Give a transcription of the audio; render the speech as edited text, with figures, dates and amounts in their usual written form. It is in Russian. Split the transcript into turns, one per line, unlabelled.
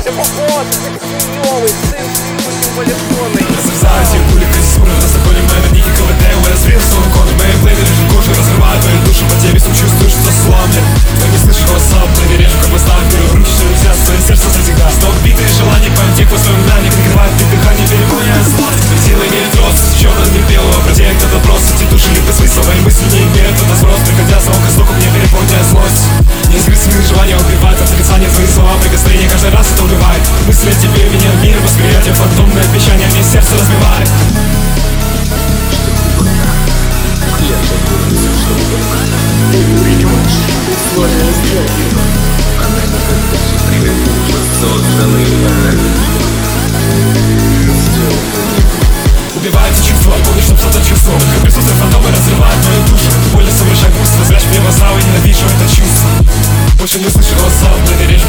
ты похож, синёвый, ты символизованный.
Разрезаю все пули кассуры, на законе моей ники КВД. Я развил свой кон, мои плейды лежит кожей, разрываю твою душу по тебе, чувствуешь, что сломлен. Кто не слышит голоса, плейды режу, как поставь, беру руки, что нельзя, свое сердце завсегда. Стоп, битые желания, поймем тех воспоминаний, прикрывает ты дыхание, перегоняя зла. Теперь силы имеет рост, черно-не белого, протеет этот вопрос. Эти души либо смысла, мои мысли не имеют этот сброс. Приходя снова к истоку, мне переполняя злость. Неизгрызимые желания убивают, отрицание твои слова, прикосновения каждый раз это убивает. Мысли о тебе меня мир, восприятие, фантомное обещание мне сердце разбивает.
Ты уйдешь, условия сделки. Она никогда не прибегнет, созданный
Убивается чувство, помнишь, чтоб что-то чувствовал. Как присутствие фантомы разрывает мою душу. Больно совершать пусто, зря мне глаза, и ненавижу это чувство. Больше не слышу голоса, блин, речь